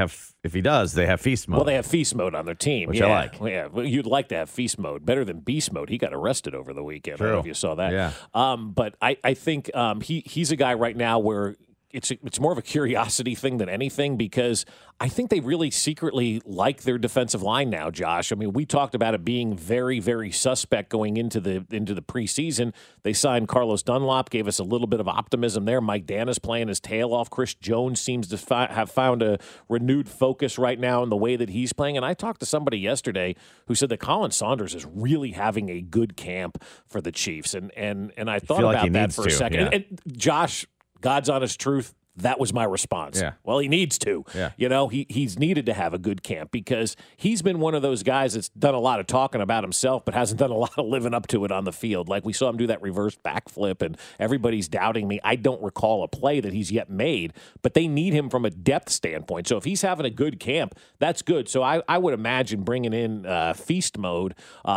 if he does, they have Feast Mode. Well, they have Feast Mode on their team. Which I like. Yeah, well, you'd like to have Feast Mode. Better than Beast Mode. He got arrested over the weekend. True. I don't know if you saw that. Yeah. But I think he's a guy right now where it's more of a curiosity thing than anything because I think they really secretly like their defensive line now, Josh. I mean, we talked about it being very, very suspect going into the preseason. They signed Carlos Dunlop, gave us a little bit of optimism there. Mike Danis playing his tail off. Chris Jones seems to have found a renewed focus right now in the way that he's playing. And I talked to somebody yesterday who said that Colin Saunders is really having a good camp for the Chiefs. And I thought about that for a second. Yeah. And Josh, God's honest truth, that was my response. Yeah. Well, he needs to. Yeah. He's needed to have a good camp because he's been one of those guys that's done a lot of talking about himself but hasn't done a lot of living up to it on the field. Like we saw him do that reverse backflip and everybody's doubting me. I don't recall a play that he's yet made, but they need him from a depth standpoint. So if he's having a good camp, that's good. So I would imagine bringing in Feast Mode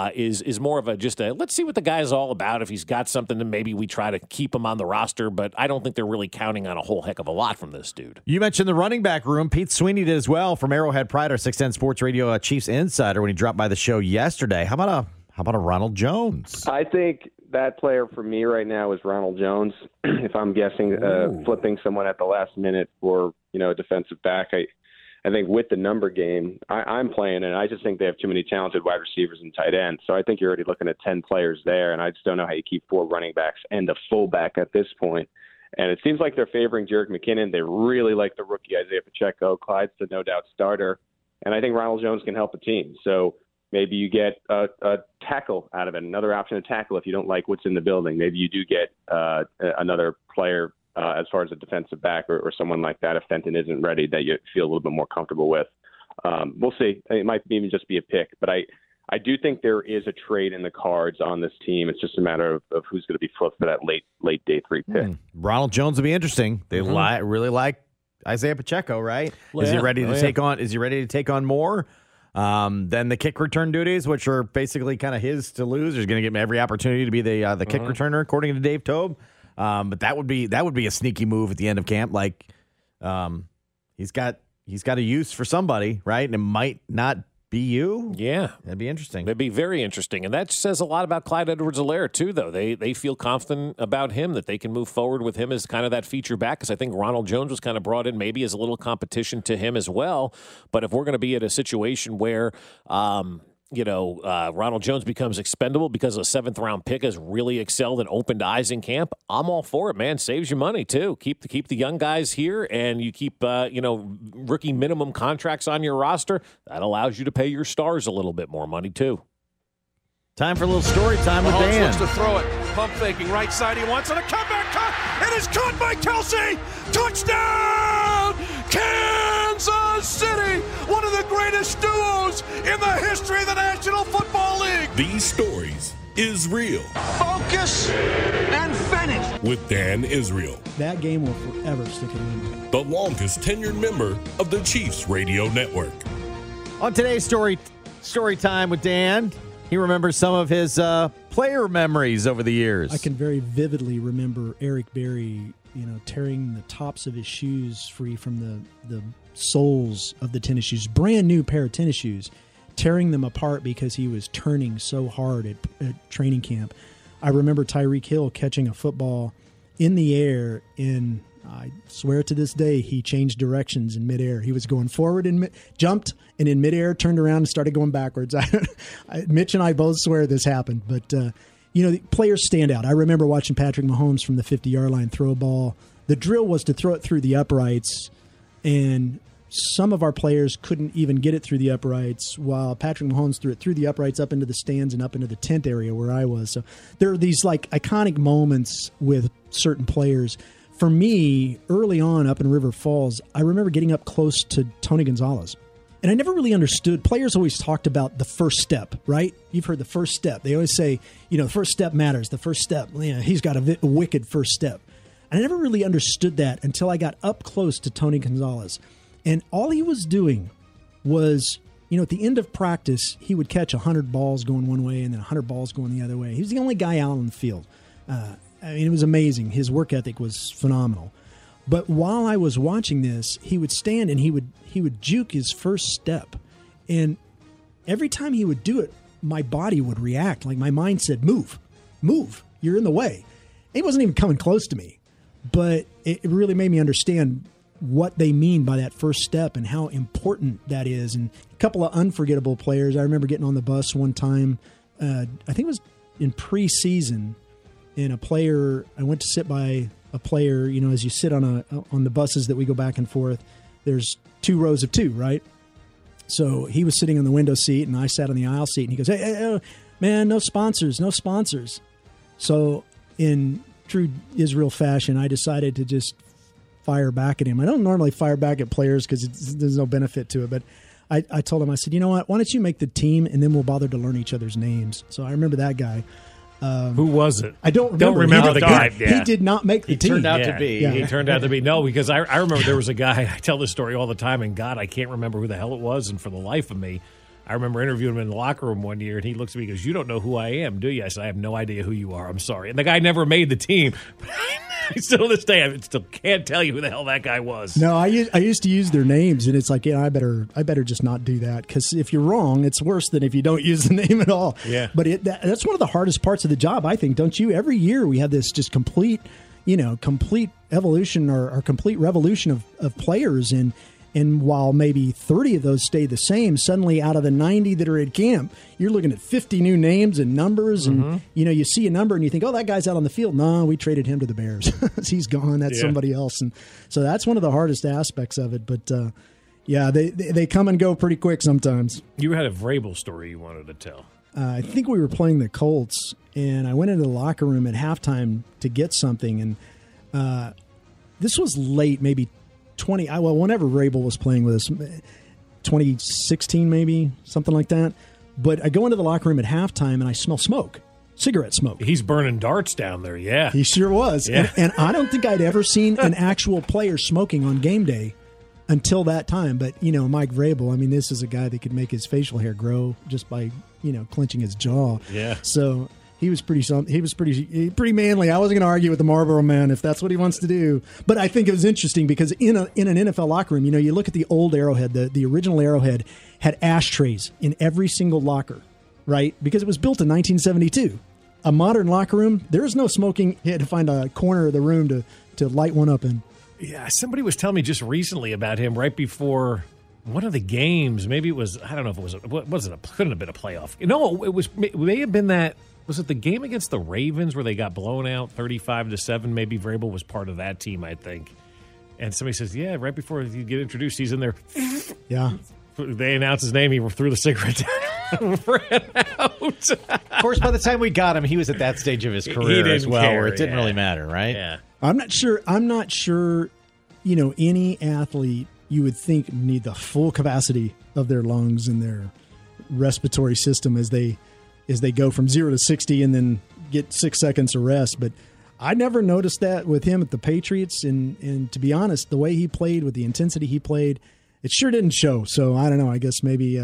is more of let's see what the guy's all about. If he's got something, then maybe we try to keep him on the roster, but I don't think they're really counting on a whole heck of a lot from this dude. You mentioned the running back room. Pete Sweeney did as well from Arrowhead Pride, our 610 Sports Radio Chiefs insider when he dropped by the show yesterday. How about a Ronald Jones? I think that player for me right now is Ronald Jones. If I'm guessing, flipping someone at the last minute for a defensive back, I think with the number game, I'm playing, and I just think they have too many talented wide receivers and tight ends. So I think you're already looking at 10 players there, and I just don't know how you keep 4 running backs and a fullback at this point. And it seems like they're favoring Jerick McKinnon. They really like the rookie Isaiah Pacheco. Clyde's the no-doubt starter. And I think Ronald Jones can help the team. So maybe you get a tackle out of it, another option to tackle if you don't like what's in the building. Maybe you do get another player as far as a defensive back or someone like that if Fenton isn't ready that you feel a little bit more comfortable with. We'll see. It might even just be a pick. But I do think there is a trade in the cards on this team. It's just a matter of who's going to be flipped for that late day 3 pick. Ronald Jones will be interesting. They really like Isaiah Pacheco, right? Well, is he yeah. ready to take on? Is he ready to take on more than the kick return duties, which are basically kind of his to lose? He's going to get every opportunity to be the kick returner, according to Dave Tobe. But that would be a sneaky move at the end of camp. Like he's got a use for somebody, right? And it might not be you. Yeah. That'd be interesting. That'd be very interesting. And that says a lot about Clyde Edwards-Helaire, too, though. They feel confident about him, that they can move forward with him as kind of that feature back, because I think Ronald Jones was kind of brought in maybe as a little competition to him as well. But if we're going to be at a situation where Ronald Jones becomes expendable because a 7th-round pick has really excelled and opened eyes in camp, I'm all for it, man. Saves you money, too. Keep the young guys here, and you keep, rookie minimum contracts on your roster. That allows you to pay your stars a little bit more money, too. Time for a little story time with Dan. Wants to throw it. Pump faking right side. He wants it. A comeback cut. It is caught by Kelsey. Touchdown! Kansas City. One of the greatest duos in the history of the National Football League. These stories is real. Focus and finish. With Dan Israel. That game will forever stick in memory. The longest tenured member of the Chiefs Radio Network. On today's story time with Dan, he remembers some of his player memories over the years. I can very vividly remember Eric Berry, tearing the tops of his shoes free from the soles of the tennis shoes. Brand new pair of tennis shoes, tearing them apart because he was turning so hard at training camp. I remember Tyreek Hill catching a football in the air, and I swear to this day he changed directions in midair. He was going forward and jumped, and in midair turned around and started going backwards. Mitch and I both swear this happened, but the players stand out. I remember watching Patrick Mahomes from the 50-yard line throw a ball. The drill was to throw it through the uprights, and some of our players couldn't even get it through the uprights, while Patrick Mahomes threw it through the uprights up into the stands and up into the tent area where I was. So there are these iconic moments with certain players. For me, early on up in River Falls, I remember getting up close to Tony Gonzalez. And I never really understood. Players always talked about the first step, right? You've heard the first step. They always say, the first step matters. The first step, he's got a wicked first step. And I never really understood that until I got up close to Tony Gonzalez. And all he was doing was, at the end of practice, he would catch 100 balls going one way and then 100 balls going the other way. He was the only guy out on the field. It was amazing. His work ethic was phenomenal. But while I was watching this, he would stand and he would juke his first step. And every time he would do it, my body would react. Like my mind said, move, you're in the way. He wasn't even coming close to me. But it really made me understand what they mean by that first step and how important that is. And a couple of unforgettable players. I remember getting on the bus one time, I think it was in preseason, and I went to sit by a player, as you sit on the buses that we go back and forth, there's 2 rows of 2, right? So he was sitting on the window seat, and I sat on the aisle seat, and he goes, hey, man, no sponsors. So in true Israel fashion, I decided to just fire back at him. I don't normally fire back at players because there's no benefit to it, but I told him, I said, you know what, why don't you make the team, and then we'll bother to learn each other's names. So I remember that guy. Who was it? I don't remember the guy. He did not make the team. He turned out to be. No, because I remember there was a guy, I tell this story all the time, and God, I can't remember who the hell it was, and for the life of me, I remember interviewing him in the locker room one year, and he looks at me and goes, you don't know who I am, do you? I said, I have no idea who you are. I'm sorry. And the guy never made the team. Still to this day, I still can't tell you who the hell that guy was. No, I used to use their names, and it's like, I better just not do that, because if you're wrong, it's worse than if you don't use the name at all. Yeah. But that's one of the hardest parts of the job, I think, don't you? Every year we have this just complete evolution or complete revolution of players, and while maybe 30 of those stay the same, suddenly out of the 90 that are at camp, you're looking at 50 new names and numbers. And, you see a number and you think, oh, that guy's out on the field. No, we traded him to the Bears. He's gone. That's somebody else. And so that's one of the hardest aspects of it. But, they come and go pretty quick sometimes. You had a Vrabel story you wanted to tell. I think we were playing the Colts, and I went into the locker room at halftime to get something. And this was late, maybe whenever Vrabel was playing with us, 2016 maybe, something like that. But I go into the locker room at halftime and I smell smoke, cigarette smoke. He's burning darts down there, yeah. He sure was. Yeah. And I don't think I'd ever seen an actual player smoking on game day until that time. But, Mike Vrabel, this is a guy that could make his facial hair grow just by, clenching his jaw. Yeah. So he was pretty manly. I wasn't going to argue with the Marlboro Man if that's what he wants to do. But I think it was interesting because in an NFL locker room, you look at the old Arrowhead, the original Arrowhead had ashtrays in every single locker, right? Because it was built in 1972. A modern locker room, there is no smoking. You had to find a corner of the room to light one up in. Yeah, somebody was telling me just recently about him right before one of the games. Maybe it was. I don't know if it was. Couldn't have been a playoff. No, it was. It may have been that. Was it the game against the Ravens where they got blown out 35-7? Maybe Vrabel was part of that team, I think. And somebody says, "Yeah, right before you get introduced, he's in there." Yeah. They announced his name. He threw the cigarette down. Ran out. Of course, by the time we got him, he was at that stage of his career as well, where it didn't really matter, right? Yeah. I'm not sure. Any athlete you would think need the full capacity of their lungs and their respiratory system as they go from 0 to 60 and then get 6 seconds of rest. But I never noticed that with him at the Patriots. And to be honest, the way he played, with the intensity he played, it sure didn't show. So I don't know. I guess maybe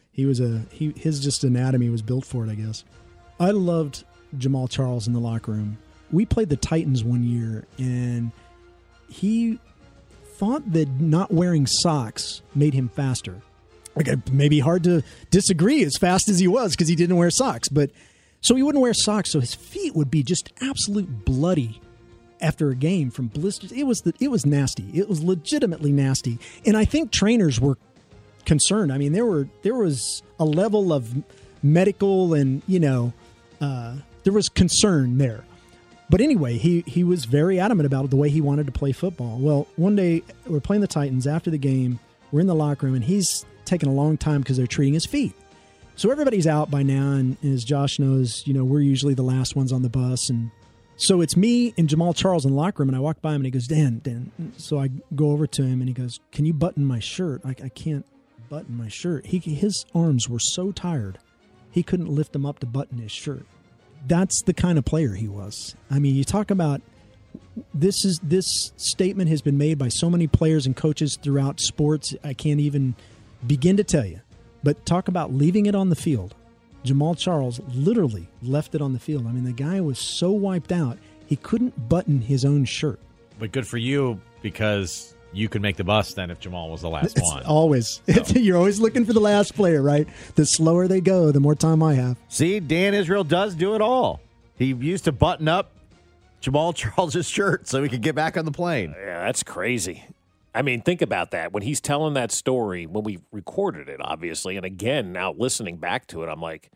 his just anatomy was built for it, I guess. I loved Jamal Charles in the locker room. We played the Titans one year, and he thought that not wearing socks made him faster. Like, maybe hard to disagree as fast as he was because he didn't wear socks. But so he wouldn't wear socks, so his feet would be just absolute bloody after a game from blisters. It was nasty. It was legitimately nasty. And I think trainers were concerned. I mean, there was a level of medical and, there was concern there. But anyway, he was very adamant about the way he wanted to play football. Well, one day we're playing the Titans. After the game, we're in the locker room, and he's taking a long time because they're treating his feet. So everybody's out by now, and as Josh knows, we're usually the last ones on the bus. And so it's me and Jamal Charles in the locker room, and I walk by him, and he goes, Dan. So I go over to him, and he goes, "Can you button my shirt?" I can't button my shirt. His arms were so tired, he couldn't lift them up to button his shirt. That's the kind of player he was. I mean, you talk about this statement has been made by so many players and coaches throughout sports. I can't even begin to tell you. But talk about leaving it on the field. Jamal Charles literally left it on the field. I mean, the guy was so wiped out, he couldn't button his own shirt. But good for you, because you could make the bus then if Jamal was the last one. Always. So. You're always looking for the last player, right? The slower they go, the more time I have. See, Dan Israel does do it all. He used to button up Jamal Charles' shirt so he could get back on the plane. Yeah, that's crazy. I mean, think about that. When he's telling that story, when we recorded it, obviously, and again, now listening back to it, I'm like,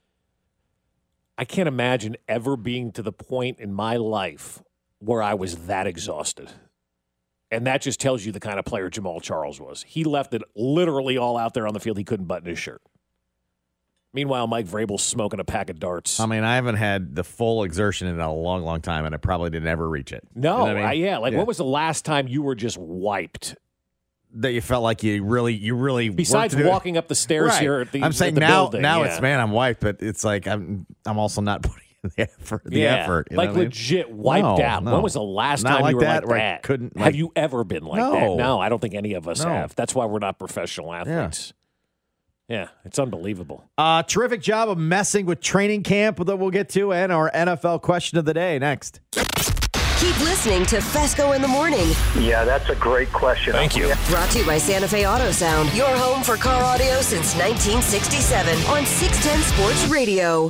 I can't imagine ever being to the point in my life where I was that exhausted. And that just tells you the kind of player Jamal Charles was. He left it literally all out there on the field. He couldn't button his shirt. Meanwhile, Mike Vrabel's smoking a pack of darts. I mean, I haven't had the full exertion in a long, long time, and I probably didn't ever reach it. No, you know what I mean? When was the last time you were just wiped? That you felt like you really besides walking up the stairs right. here at the I'm saying the now building, it's man, I'm wiped, but it's like I'm also not putting in the effort. You like know what legit wiped out. No. When was the last not time like you were that, like that? Couldn't have you ever been like that? No, I don't think any of us No. have. That's why we're not professional athletes. Yeah, it's unbelievable. Terrific job of messing with training camp that we'll get to, and our NFL question of the day next. Keep listening to Fesco in the Morning. Yeah, that's a great question. Thank you. Brought to you by Santa Fe Auto Sound, your home for car audio since 1967 on 610 Sports Radio.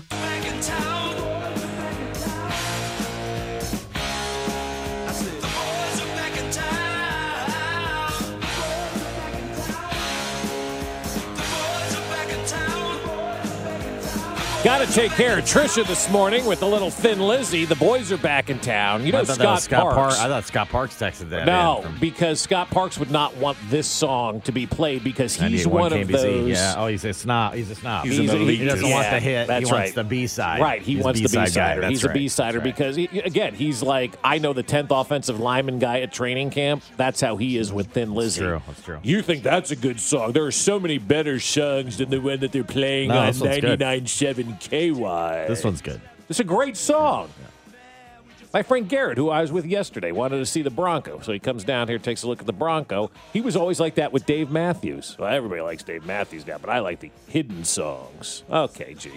Got to take care of Trisha this morning with the little Thin Lizzy. The boys are back in town. You know, Scott Parks. I thought Scott Parks texted that. No, because Scott Parks would not want this song to be played because he's one of those. Yeah. Oh, he's a snob. He's a snob. He doesn't want the hit. That's he wants the B-side. Right. He wants the B-sider. He's a B-sider because, he's like, I know the 10th offensive lineman guy at training camp. That's how he is with Thin Lizzy. That's true. You think that's a good song. There are so many better songs than the one that they're playing on 99.7 KY. This one's good. It's a great song. My friend Garrett, who I was with yesterday, wanted to see the Bronco. So he comes down here, takes a look at the Bronco. He was always like that with Dave Matthews. Well, everybody likes Dave Matthews now, but I like the hidden songs. Okay, G.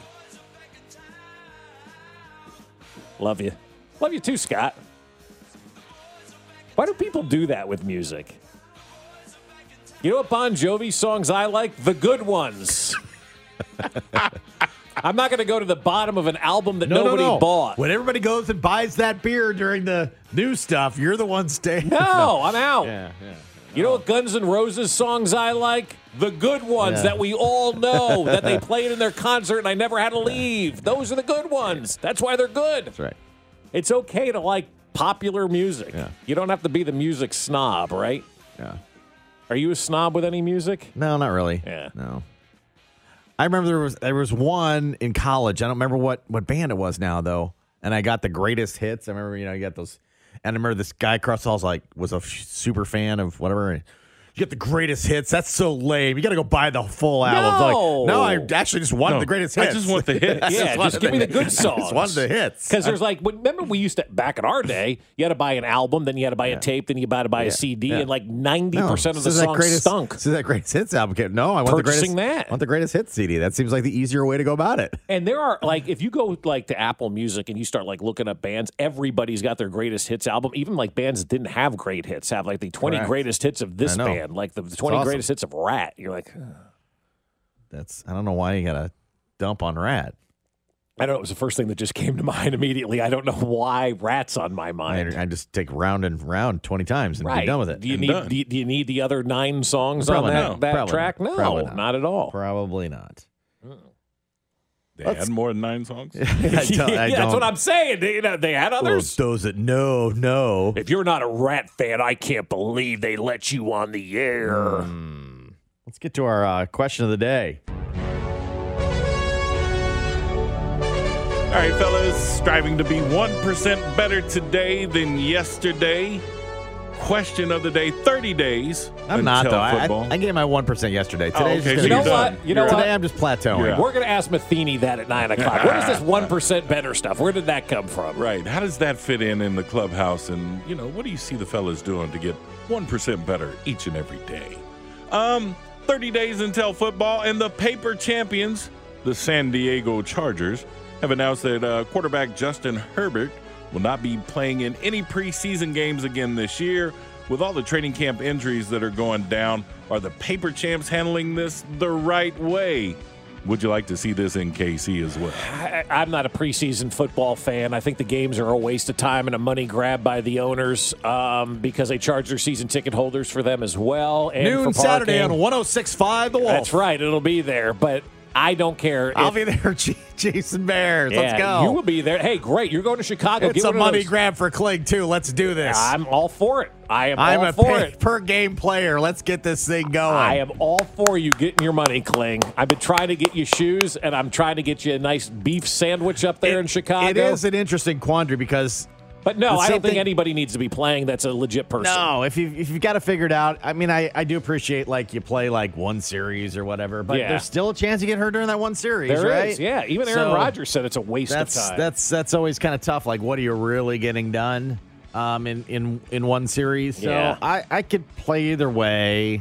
Love you. Love you too, Scott. Why do people do that with music? You know what Bon Jovi songs I like? The good ones. I'm not going to go to the bottom of an album that nobody bought. When everybody goes and buys that beer during the new stuff, you're the one staying. No, I'm out. Yeah. You know what Guns N' Roses songs I like? The good ones that we all know that they played in their concert and I never had to leave. Those are the good ones. That's why they're good. That's right. It's okay to like popular music. Yeah. You don't have to be the music snob, right? Yeah. Are you a snob with any music? No, not really. Yeah. No. I remember there was one in college. I don't remember what band it was now, though. And I got the greatest hits. I remember, you got those. And I remember this guy across the hall was a super fan of whatever. You get the greatest hits. That's so lame. You got to go buy the full album. No, I actually just want the greatest hits. I just want the hits. Yeah, just give me the good songs. I just want the hits. Because there's remember we used to, back in our day, you had to buy an album, then you had to buy a tape, then you had to buy a CD, and 90% of the songs stunk. This is that greatest hits album. No, I want the greatest hits CD. That seems like the easier way to go about it. And there are, if you go to Apple Music and you start looking up bands, everybody's got their greatest hits album. Even bands that didn't have great hits have the 20 greatest hits of this band. The 20 greatest hits of Rat. You're like, I don't know why you got to dump on Rat. I don't know. It was the first thing that just came to mind immediately. I don't know why Rat's on my mind. I just take round and round 20 times and be done with it. Do you need the other 9 songs on that track? No, not at all. Probably not. They had more than 9 songs? That's what I'm saying. They had others. Well, those that know. If you're not a Rat fan, I can't believe they let you on the air. Let's get to our question of the day. All right, fellas, striving to be 1% better today than yesterday. Question of the day, 30 days. I'm not, though. I gave my 1% yesterday. Today, you know what? Today I'm just plateauing. Yeah. We're going to ask Matheny that at 9 o'clock. What is this 1% better stuff? Where did that come from? Right. How does that fit in the clubhouse? And, what do you see the fellas doing to get 1% better each and every day? 30 days until football, and the paper champions, the San Diego Chargers, have announced that quarterback Justin Herbert will not be playing in any preseason games again this year. With all the training camp injuries that are going down, are the paper champs handling this the right way? Would you like to see this in KC as well? I'm not a preseason football fan. I think the games are a waste of time and a money grab by the owners because they charge their season ticket holders for them as well. And noon for Saturday on 106.5 The Wolf. That's right. It'll be there, but I don't care. I'll be there, Jason Bears. Yeah, let's go. You will be there. Hey, great. You're going to Chicago. It's a money grab for Kling, too. Let's do this. I'm all for it. I'm all for it. Per game player. Let's get this thing going. I am all for you getting your money, Kling. I've been trying to get you shoes, and I'm trying to get you a nice beef sandwich up there in Chicago. It is an interesting quandary because... But no, I don't think anybody needs to be playing that's a legit person. No, if you've got to figure it out. I mean, I do appreciate you play one series or whatever, but there's still a chance you get hurt during that one series, there right? Is, yeah. Even Aaron Rodgers said it's a waste of time. That's always kind of tough. What are you really getting done in one series? So I could play either way.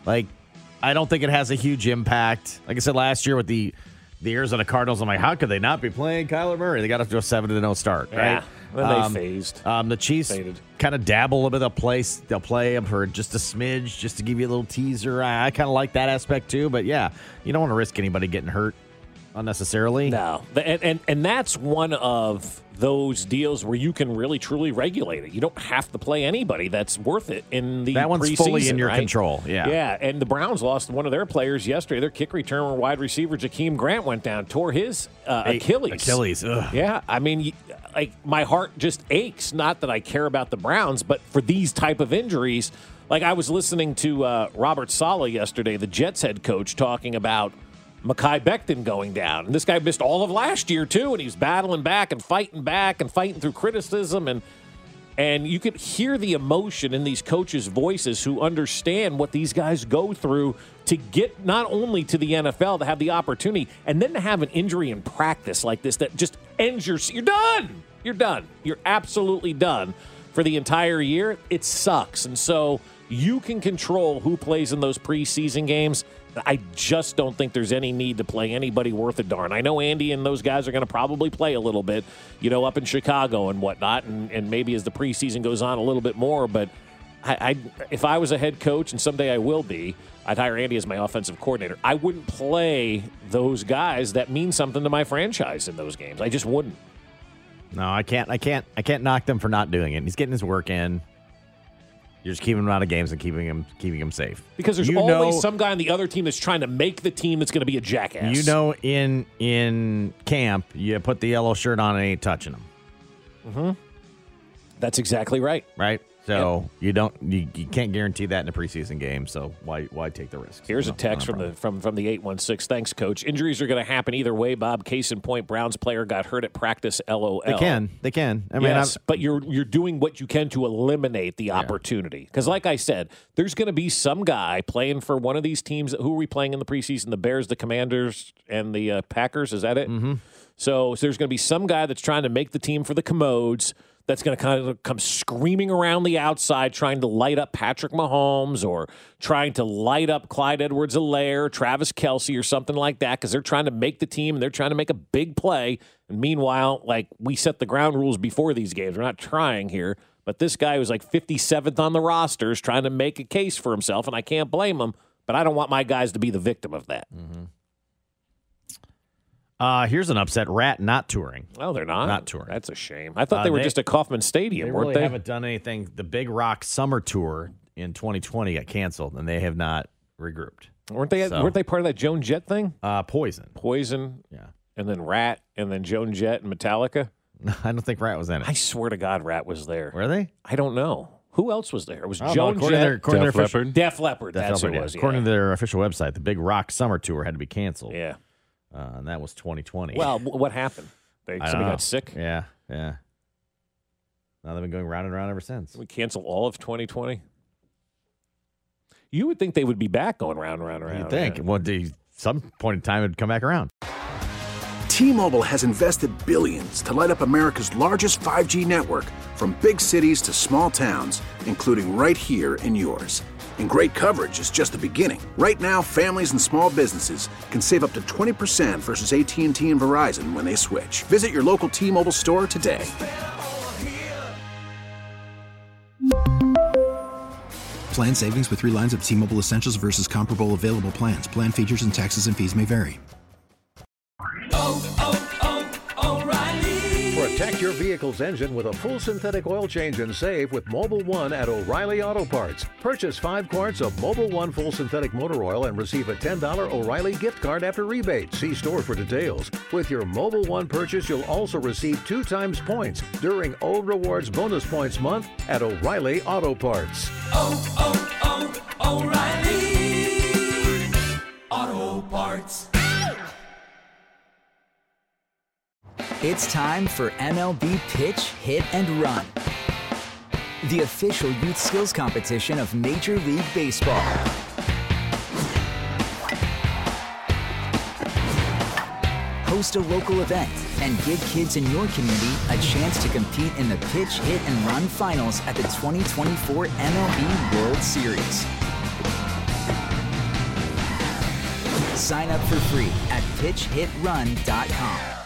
I don't think it has a huge impact. Like I said last year with the Arizona Cardinals, I'm like, how could they not be playing Kyler Murray? They got off to a 7-0 start, right? Then they phased. The Chiefs kind of dabble a bit. They'll play them for just a smidge, just to give you a little teaser. I kind of like that aspect too. But yeah, you don't want to risk anybody getting hurt unnecessarily. No, and that's one of those deals where you can really truly regulate it. You don't have to play anybody that's worth it in the that one's preseason, fully in your right? control. Yeah, and the Browns lost one of their players yesterday. Their kick returner wide receiver Jakeem Grant went down, tore his Achilles. Ugh. Yeah, I mean, my heart just aches. Not that I care about the Browns, but for these type of injuries, I was listening to Robert Saleh yesterday, the Jets head coach, talking about Mekhi Becton going down. And this guy missed all of last year, too, and he was battling back and fighting through criticism. And you could hear the emotion in these coaches' voices who understand what these guys go through to get not only to the NFL, to have the opportunity, and then to have an injury in practice like this that just ends you're done. You're done. You're absolutely done for the entire year. It sucks. And so you can control who plays in those preseason games. I just don't think there's any need to play anybody worth a darn. I know Andy and those guys are going to probably play a little bit, up in Chicago and whatnot, and maybe as the preseason goes on a little bit more. But if I was a head coach, and someday I will be, I'd hire Andy as my offensive coordinator. I wouldn't play those guys that mean something to my franchise in those games. I just wouldn't. No, I can't knock them for not doing it. He's getting his work in. You're just keeping him out of games and keeping him safe. Because there's always some guy on the other team that's trying to make the team that's going to be a jackass. You know, in camp, you put the yellow shirt on and ain't touching him. Mm-hmm. That's exactly right. Right? So you can't guarantee that in a preseason game. So why take the risk? Here's a text from the 816. Thanks, Coach. Injuries are going to happen either way, Bob. Case in point, Browns player got hurt at practice. LOL. They can. I mean, yes, but you're doing what you can to eliminate the opportunity. Because, like I said, there's going to be some guy playing for one of these teams. Who are we playing in the preseason? The Bears, the Commanders, and the Packers. Is that it? Mm-hmm. So there's going to be some guy that's trying to make the team for the Commodes. That's going to kind of come screaming around the outside, trying to light up Patrick Mahomes or trying to light up Clyde Edwards-Helaire, Travis Kelce, or something like that, because they're trying to make the team and they're trying to make a big play. And meanwhile, like, we set the ground rules before these games. We're not trying here. But this guy was like 57th on the roster is trying to make a case for himself, and I can't blame him. But I don't want my guys to be the victim of that. Mm-hmm. Here's an upset. Rat not touring. Oh, they're not? Not touring. That's a shame. I thought they were just at Kauffman Stadium, weren't they? They haven't done anything. The Big Rock Summer Tour in 2020 got canceled, and they have not regrouped. Weren't they part of that Joan Jett thing? Poison. Yeah. And then Rat, and then Joan Jett and Metallica? I don't think Rat was in it. I swear to God Rat was there. Were they? I don't know. Who else was there? It was Joan Jett. Def Leppard. Def Leppard. That's who it was. According to their official website, the Big Rock Summer Tour had to be canceled. Yeah. And that was 2020. Well, what happened? Somebody got sick? Yeah. Now they've been going round and round ever since. We canceled all of 2020? You would think they would be back going round and round and round. You'd think. Well, some point in time, it would come back around. T-Mobile has invested billions to light up America's largest 5G network, from big cities to small towns, including right here in yours. And great coverage is just the beginning. Right now, families and small businesses can save up to 20% versus AT&T and Verizon when they switch. Visit your local T-Mobile store today. Plan savings with 3 lines of T-Mobile Essentials versus comparable available plans. Plan features and taxes and fees may vary. Protect your vehicle's engine with a full synthetic oil change and save with Mobil 1 at O'Reilly Auto Parts. Purchase 5 quarts of Mobil 1 full synthetic motor oil and receive a $10 O'Reilly gift card after rebate. See store for details. With your Mobil 1 purchase, you'll also receive 2 times points during O Rewards Bonus Points Month at O'Reilly Auto Parts. O'Reilly Auto Parts. It's time for MLB Pitch, Hit, and Run, the official youth skills competition of Major League Baseball. Host a local event and give kids in your community a chance to compete in the Pitch, Hit, and Run finals at the 2024 MLB World Series. Sign up for free at pitchhitrun.com.